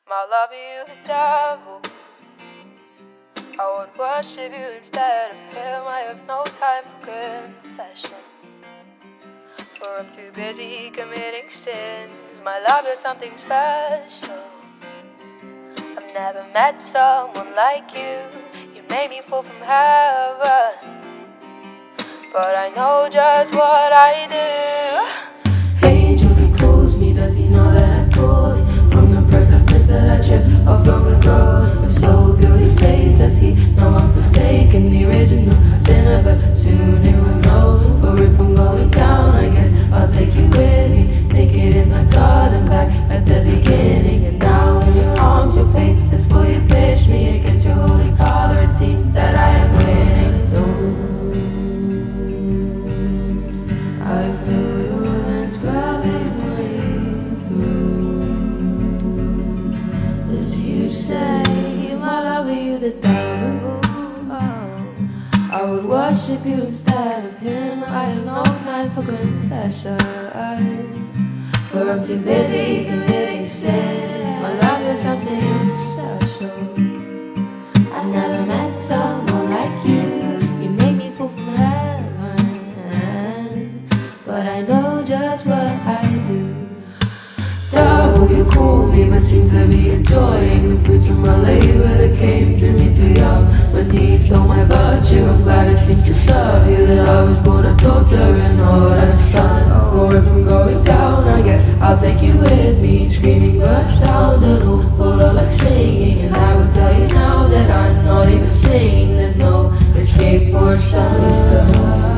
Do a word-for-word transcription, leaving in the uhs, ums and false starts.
My love, you the devil. I would worship you instead of him. I have no time for confession, for I'm too busy committing sins. My love, you're something special. I've never met someone like you. You made me fall from heaven, but I know just what I do. Angel, he calls me, does he know that I'm falling from the precipice that I tripped off long ago? If so, beauty says, does he know I'm forsaken, the original sinner? But soon he will know, for if I'm going down, I guess I'll take you with me, naked in my garden back at the beginning. And now in your arms, your faith is full, you pitch me against your holy father. It seems that I am winning. Don't I feel your hands grabbing me through? As you say, my love, you the devil. I would worship you instead of him. I have no time for confession, for I'm too busy committing sins. My love, you're something special. I've never met someone like you. You make me fall from heaven, but I know just what I do. Devil, you call me, but seem to be enjoying the fruits of my labor that came to me too young. When he stole my virtue, I'm glad it seems to serve you that I was born a daughter and not a son. For if I'm going down, I guess I'll take you with me. Screaming but sounding awful like singing. And I will tell you now that I'm not even singing. There's no escape for a son who's still alive.